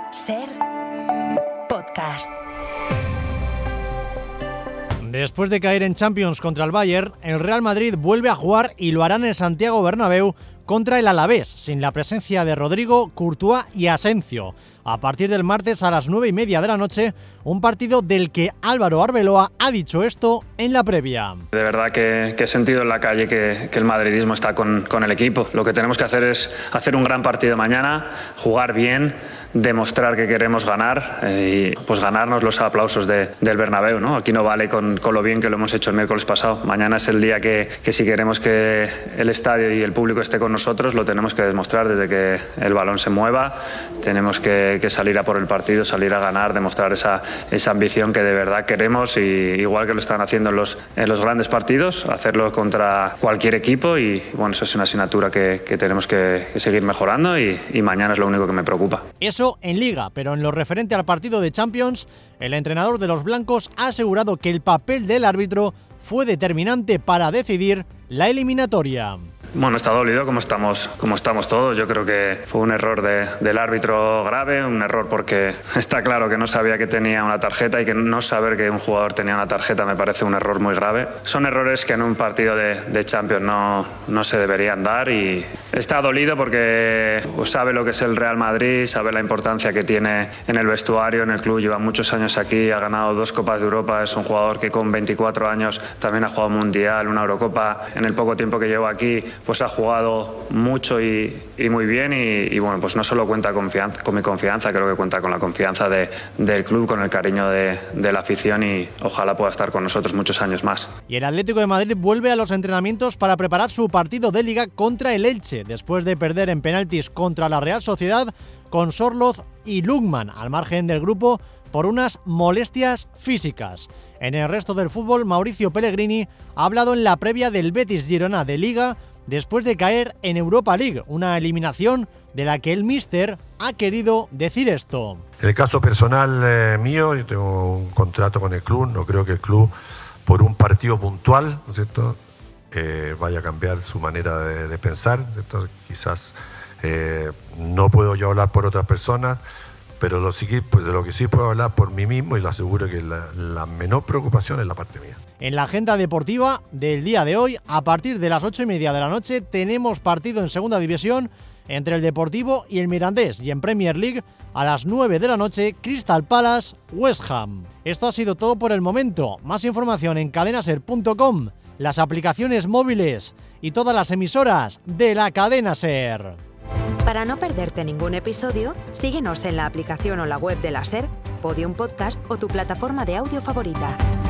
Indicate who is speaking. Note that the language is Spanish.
Speaker 1: SER Podcast.
Speaker 2: Después de caer en Champions contra el Bayern, el Real Madrid vuelve a jugar y lo hará en el Santiago Bernabéu contra el Alavés, sin la presencia de Rodrigo, Courtois y Asensio. A partir del martes a las 9:30 de la noche, un partido del que Álvaro Arbeloa ha dicho esto en la previa.
Speaker 3: De verdad que he sentido en la calle que el madridismo está con el equipo. Lo que tenemos que hacer es hacer un gran partido mañana, jugar bien, demostrar que queremos ganar y pues ganarnos los aplausos del Bernabéu, ¿no? Aquí no vale con lo bien que lo hemos hecho el miércoles pasado. Mañana es el día que si queremos que el estadio y el público esté con nosotros, lo tenemos que demostrar desde que el balón se mueva. Tenemos que salir a por el partido, salir a ganar, demostrar esa ambición que de verdad queremos, y igual que lo están haciendo en los grandes partidos, hacerlo contra cualquier equipo. Y bueno, eso es una asignatura que tenemos que seguir mejorando, y mañana es lo único que me preocupa.
Speaker 2: Eso en Liga, pero en lo referente al partido de Champions, el entrenador de los blancos ha asegurado que el papel del árbitro fue determinante para decidir la eliminatoria.
Speaker 3: Bueno, está dolido como estamos todos. Yo creo que fue un error del árbitro grave, un error porque está claro que no sabía que tenía una tarjeta, y que no saber que un jugador tenía una tarjeta me parece un error muy grave. Son errores que en un partido de Champions no se deberían dar, y está dolido porque pues, sabe lo que es el Real Madrid, sabe la importancia que tiene en el vestuario, en el club. Lleva muchos años aquí, ha ganado 2 Copas de Europa, es un jugador que con 24 años también ha jugado Mundial, una Eurocopa. En el poco tiempo que llevo aquí pues ha jugado mucho y muy bien, y bueno, pues no solo cuenta con mi confianza, creo que cuenta con la confianza del club, con el cariño de la afición, y ojalá pueda estar con nosotros muchos años más.
Speaker 2: Y el Atlético de Madrid vuelve a los entrenamientos para preparar su partido de Liga contra el Elche, después de perder en penaltis contra la Real Sociedad con Sorloz y Lukman, al margen del grupo por unas molestias físicas. En el resto del fútbol, Mauricio Pellegrini ha hablado en la previa del Betis Girona de Liga, después de caer en Europa League, una eliminación de la que el míster ha querido decir esto.
Speaker 4: En el caso personal mío, yo tengo un contrato con el club, no creo que el club, por un partido puntual, ¿no es cierto?, vaya a cambiar su manera de pensar, ¿cierto? Quizás no puedo yo hablar por otras personas, pero de lo que sí puedo hablar por mí mismo, y le aseguro que la menor preocupación es la parte mía.
Speaker 2: En la agenda deportiva del día de hoy, a partir de las 8:30 de la noche, tenemos partido en Segunda División entre el Deportivo y el Mirandés, y en Premier League a las 9 de la noche, Crystal Palace West Ham. Esto ha sido todo por el momento. Más información en cadenaser.com, las aplicaciones móviles y todas las emisoras de la cadena SER.
Speaker 1: Para no perderte ningún episodio, síguenos en la aplicación o la web de la SER, Podium Podcast o tu plataforma de audio favorita.